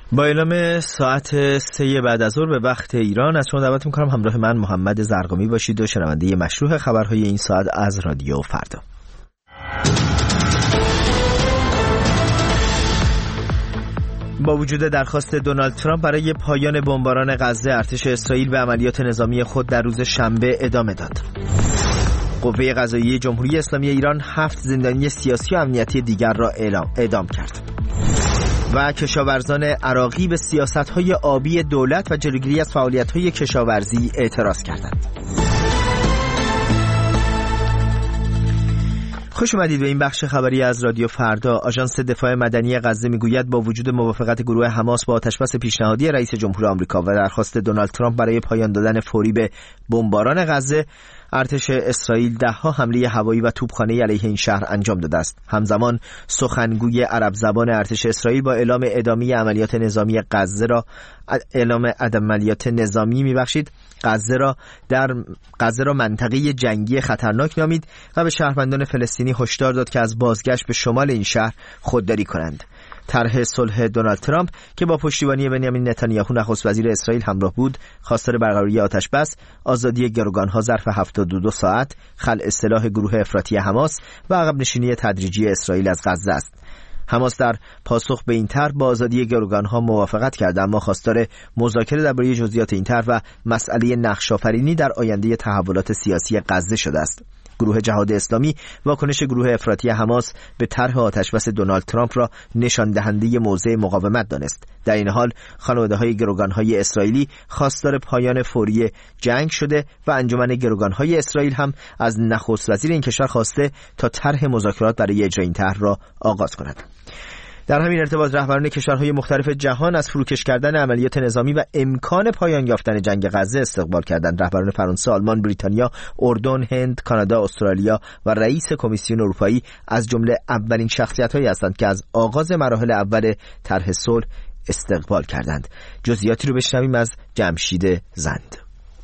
با اعلام ساعت 3 بعد از ظهر به وقت ایران از شما دعوت می‌کنم همراه من محمد زرقامی باشید و شنونده مشروع خبرهای این ساعت از رادیو فردا. با وجود درخواست دونالد ترامپ برای پایان بمباران غزه، ارتش اسرائیل به عملیات نظامی خود در روز شنبه ادامه داد. قوه قضاییه جمهوری اسلامی ایران 7 زندانی سیاسی و امنیتی دیگر را اعدام کرد. و کشاورزان عراقی به سیاست‌های آبی دولت و جلوگیری از فعالیت‌های کشاورزی اعتراض کردند. خوش اومدید به این بخش خبری از رادیو فردا. آژانس دفاع مدنی غزه میگوید با وجود موافقت گروه حماس با آتشبس پیشنهادی رئیس جمهور آمریکا و درخواست دونالد ترامپ برای پایان دادن فوری به بمباران غزه، ارتش اسرائیل ده‌ها حمله هوایی و توپخانه‌ای علیه این شهر انجام داده است. همزمان سخنگوی عرب زبان ارتش اسرائیل با اعلام ادامه عملیات نظامی غزه را منطقه جنگی خطرناک نامید و به شهروندان فلسطینی هشدار داد که از بازگشت به شمال این شهر خودداری کنند. طرح صلح دونالد ترامپ که با پشتیبانی بنیامین نتانیاهو نخست وزیر اسرائیل همراه بود، خواستار برقراری آتشبس، آزادی گروگانها ظرف 72 ساعت، خلع سلاح گروه افراطی حماس و عقب نشینی تدریجی اسرائیل از غزه است. حماس در پاسخ به این طرح با آزادی گروگانها موافقت کرد، اما خواستار مذاکره درباره جزئیات این طرح و مسئله نقش‌آفرینی در آینده تحولات سیاسی غزه شده است. گروه جهاد اسلامی واکنش گروه افراطی حماس به طرح آتشبس دونالد ترامپ را نشان دهنده موضع مقاومت دانست. در این حال خانواده‌های گروگان‌های اسرائیلی خواستار پایان فوری جنگ شده و انجمن گروگان‌های اسرائیل هم از نخست وزیر این کشور خواسته تا طرح مذاکرات برای اجرای این طرح را آغاز کند. در همین ارتباط رهبران کشورهای مختلف جهان از فروکش کردن عملیات نظامی و امکان پایان یافتن جنگ غزه استقبال کردند. رهبران فرانسه، آلمان، بریتانیا، اردن، هند، کانادا، استرالیا و رئیس کمیسیون اروپایی از جمله اولین شخصیت‌هایی هستند که از آغاز مراحل اول طرح صلح استقبال کردند. جزئیاتی رو بشنویم از جمشید زند.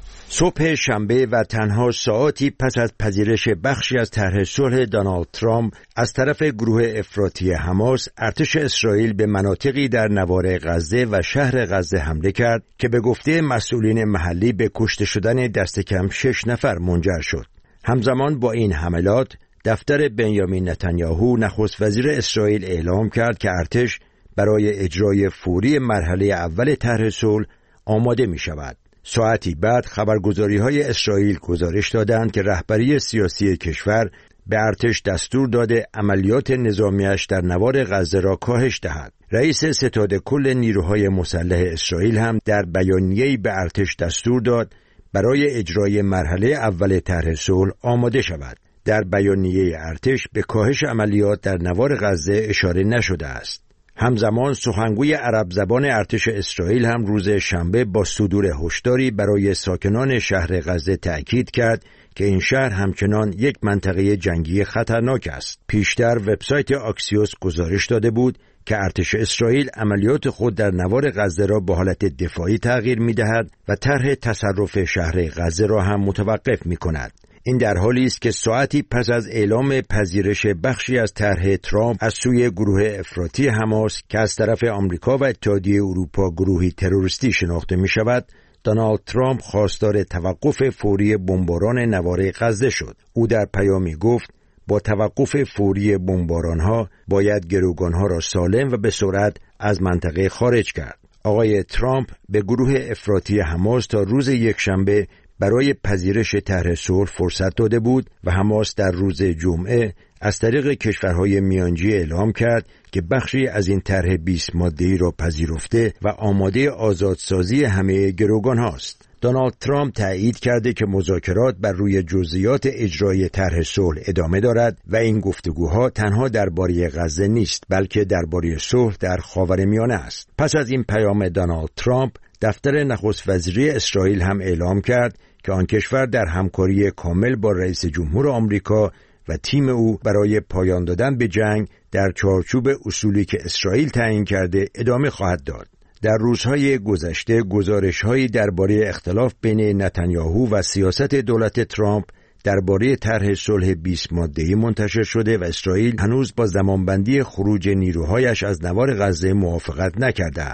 صبح شنبه و تنها ساعاتی پس از پذیرش بخشی از طرح صلح دونالد ترامپ از طرف گروه افراطی حماس، ارتش اسرائیل به مناطقی در نوار غزه و شهر غزه حمله کرد که به گفته مسئولین محلی به کشته شدن دست کم 6 نفر منجر شد. همزمان با این حملات، دفتر بنیامین نتانیاهو نخست وزیر اسرائیل اعلام کرد که ارتش برای اجرای فوری مرحله اول طرح صلح آماده می شود. ساعتی بعد خبرگزاری‌های اسرائیل گزارش دادند که رهبری سیاسی کشور به ارتش دستور داده عملیات نظامیش در نوار غزه را کاهش دهد. رئیس ستاد کل نیروهای مسلح اسرائیل هم در بیانیه‌ای به ارتش دستور داد برای اجرای مرحله اول طرح صلح آماده شود. در بیانیه ارتش به کاهش عملیات در نوار غزه اشاره نشده است. همزمان سخنگوی عرب زبان ارتش اسرائیل هم روز شنبه با صدور هشداری برای ساکنان شهر غزه تأکید کرد که این شهر همچنان یک منطقه جنگی خطرناک است. پیشتر وبسایت آکسیوس گزارش داده بود که ارتش اسرائیل عملیات خود در نوار غزه را به حالت دفاعی تغییر می‌دهد و طرح تصرف شهر غزه را هم متوقف می‌کند. این در حالی است که ساعتی پس از اعلام پذیرش بخشی از طرح ترامپ از سوی گروه افراطی حماس که از طرف آمریکا و اتحادیه اروپا گروهی تروریستی شناخته می شود، دونالد ترامپ خواستار توقف فوری بمباران نوار غزه شد. او در پیامی گفت با توقف فوری بمباران‌ها باید گروگان‌ها را سالم و به سرعت از منطقه خارج کرد. آقای ترامپ به گروه افراطی حماس تا روز یکشنبه برای پذیرش طرح صلح فرصت داده بود و حماس در روز جمعه از طریق کشورهای میانجی اعلام کرد که بخشی از این طرح 20 ماده‌ای را پذیرفته و آماده آزادسازی همه گروگان هاست. دونالد ترامپ تایید کرده که مذاکرات بر روی جزئیات اجرای طرح صلح ادامه دارد و این گفتگوها تنها درباره غزه نیست، بلکه درباره صلح در خاورمیانه است. پس از این پیام دونالد ترامپ، دفتر نخست وزیری اسرائیل هم اعلام کرد که آن کشور در همکاری کامل با رئیس جمهور آمریکا و تیم او برای پایان دادن به جنگ در چارچوب اصولی که اسرائیل تعیین کرده ادامه خواهد داد. در روزهای گذشته گزارش‌هایی درباره اختلاف بین نتانیاهو و سیاست دولت ترامپ درباره طرح صلح 20 ماده‌ای منتشر شده و اسرائیل هنوز با زمانبندی خروج نیروهایش از نوار غزه موافقت نکرده است.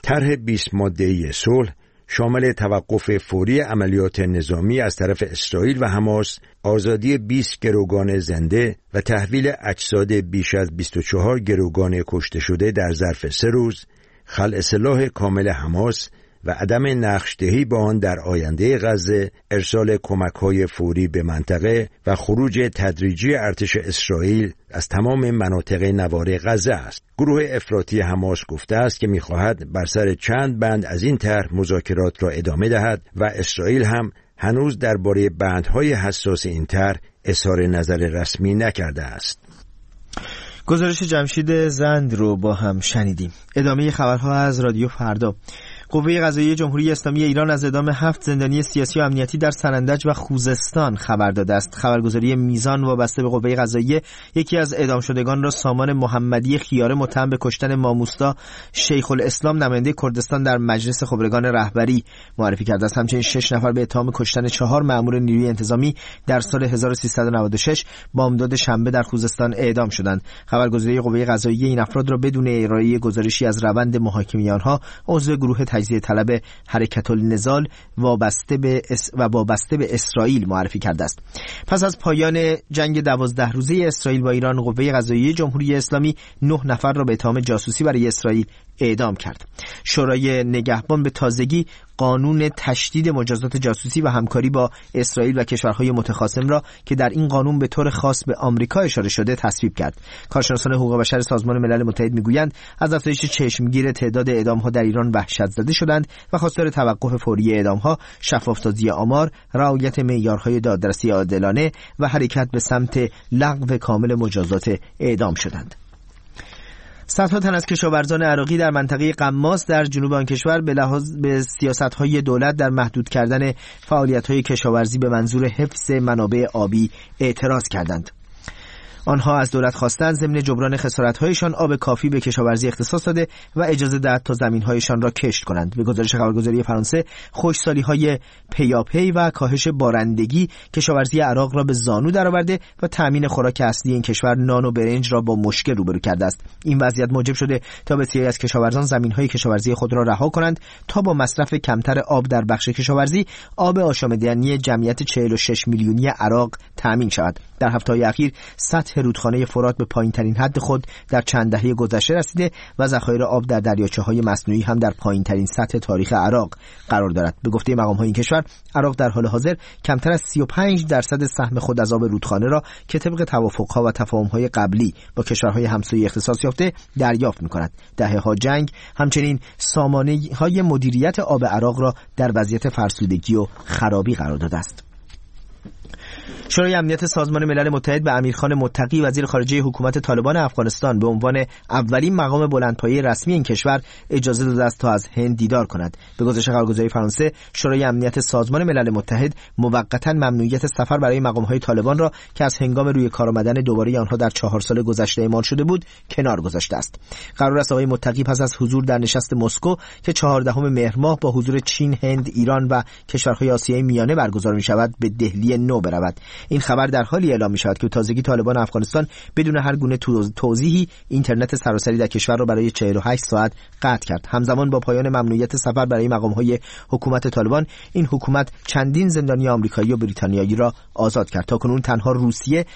طرح 20 ماده‌ای صلح شامل توقف فوری عملیات نظامی از طرف اسرائیل و حماس، آزادی 20 گروگان زنده و تحویل اجساد بیش از 24 گروگان کشته شده در ظرف 3 روز، خلع سلاح کامل حماس و عدم نقش‌دهی با آن در آینده غزه، ارسال کمک‌های فوری به منطقه و خروج تدریجی ارتش اسرائیل از تمام مناطق نوار غزه است. گروه افراطی حماس گفته است که می‌خواهد بر سر چند بند از این طرح مذاکرات را ادامه دهد و اسرائیل هم هنوز درباره بندهای حساس این طرح اظهار نظر رسمی نکرده است. گزارش جمشید زند رو با هم شنیدیم. ادامه خبرها از رادیو فردا. قوه قضاییه جمهوری اسلامی ایران از اعدام 7 زندانی سیاسی و امنیتی در سنندج و خوزستان خبر داده است. خبرگزاری میزان وابسته به قوه قضاییه یکی از اعدام شدگان را سامان محمدی خیاره متهم به کشتن ماموستا شیخ الاسلام نماینده کردستان در مجلس خبرگان رهبری معرفی کرده است. همچنین 6 نفر به اتهام کشتن 4 مأمور نیروی انتظامی در سال 1396 بامداد شنبه در خوزستان اعدام شدند. خبرگزاری قوه قضاییه این افراد را بدون ارائه گزارشی از روند محاکمه آنها عضو گروه تجزیه طلب حرکت النضال وابسته به اسرائیل معرفی کرده است. پس از پایان جنگ 12 روزه اسرائیل با ایران، قوه قضاییه جمهوری اسلامی 9 نفر را به اتهام جاسوسی برای اسرائیل اعدام کرد. شورای نگهبان به تازگی قانون تشدید مجازات جاسوسی و همکاری با اسرائیل و کشورهای متخاصم را که در این قانون به طور خاص به آمریکا اشاره شده تصویب کرد. کارشناسان حقوق بشر سازمان ملل متحد میگویند از افزایش چشمگیر تعداد اعدام‌ها در ایران وحشت زده شدند و خواستار توقف فوری اعدام‌ها، شفاف‌سازی آمار، رعایت معیارهای دادرسی عادلانه و حرکت به سمت لغو کامل مجازات اعدام شدند. صدها تن از کشاورزان عراقی در منطقه قماس در جنوب آن کشور به لحاظ به سیاست‌های دولت در محدود کردن فعالیت‌های کشاورزی به منظور حفظ منابع آبی اعتراض کردند. آنها از دولت خواستند ضمن جبران خسارت‌هایشان آب کافی به کشاورزی اختصاص داده و اجازه دهد تا زمین‌هایشان را کشت کنند. به گزارش خبرگزاری فرانسه، خشکسالی‌های پیاپی و کاهش بارندگی کشاورزی عراق را به زانو درآورده و تأمین خوراک اصلی این کشور نان و برنج را با مشکل روبرو کرده است. این وضعیت موجب شده تا بسیاری از کشاورزان زمین‌های کشاورزی خود را رها کنند تا با مصرف کمتر آب در بخش کشاورزی آب آشامیدنی جمعیت 46 میلیونی عراق تأمین شود. در هفته‌های اخیر سطح رودخانه فرات به پایین‌ترین حد خود در چند دهه گذشته رسیده و ذخایر آب در دریاچه‌های مصنوعی هم در پایین‌ترین سطح تاریخ عراق قرار دارد. به گفته مقام‌های این کشور، عراق در حال حاضر کمتر از 35% سهم خود از آب رودخانه را که طبق توافق‌ها و تفاهم‌های قبلی با کشورهای همسایه اختصاص یافته دریافت می‌کند. دهه‌ها جنگ همچنین سامانه‌های مدیریت آب عراق را در وضعیت فرسودگی و خرابی قرار داده است. شورای امنیت سازمان ملل متحد به امیرخان متقی وزیر خارجه حکومت طالبان افغانستان به عنوان اولین مقام بلندپایه رسمی این کشور اجازه داده است تا از هند دیدار کند. به گزارش خبرگزاری فرانسه، شورای امنیت سازمان ملل متحد موقتا ممنوعیت سفر برای مقام‌های طالبان را که از هنگام روی کار آمدن دوباره آنها در 4 سال گذشته اعمال شده بود کنار گذاشته است. قرار است آقای متقی پس از حضور در نشست مسکو که 14 مهر ماه با حضور چین، هند، ایران و کشورهای آسیای میانه برگزار می‌شود به دهلی نو برود. این خبر در حالی اعلام می شود که تازگی طالبان افغانستان بدون هر گونه توضیحی اینترنت سراسری در کشور را برای 48 ساعت قطع کرد. همزمان با پایان ممنوعیت سفر برای مقام‌های حکومت طالبان، این حکومت چندین زندانی آمریکایی و بریتانیایی را آزاد کرد. تاکنون تنها روسیه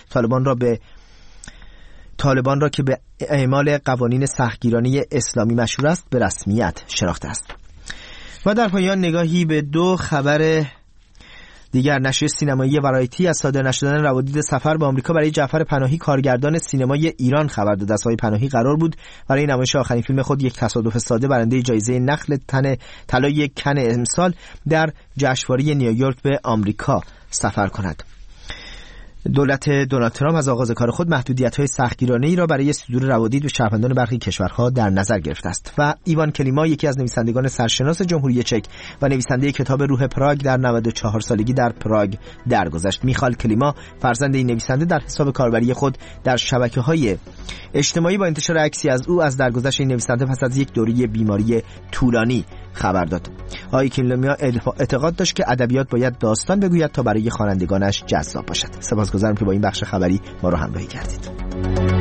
طالبان را که به اعمال قوانین سختگیرانه اسلامی مشهور است به رسمیت شناخته است. و در پایان نگاهی به 2 خبر دیگر. نشریه سینمایی ورایتی از صادر نشدن روادید سفر به آمریکا برای جعفر پناهی کارگردان سینمای ایران خبر داده است. پناهی قرار بود برای نمایش آخرین فیلم خود یک تصادف ساده برنده جایزه نخل طلای کن امسال در جشنواره نیویورک به آمریکا سفر کند. دولت دونالد ترامپ از آغاز کار خود محدودیت‌های سختگیرانه‌ای را برای صدور روادید به شهروندان برخی کشورها در نظر گرفته است. و ایوان کلیما، یکی از نویسندگان سرشناس جمهوری چک و نویسنده کتاب روح پراگ، در 94 سالگی در پراگ درگذشت. میخائیل کلیما، فرزند این نویسنده، در حساب کاربری خود در شبکه‌های اجتماعی با انتشار عکسی از او از درگذشت این نویسنده پس از یک دوره بیماری طولانی خبر داد. آقای کلیما اعتقاد داشت که ادبیات باید داستان بگوید تا برای خوانندگانش جذاب باشد. سپاسگزارم که با این بخش خبری ما را همراهی کردید.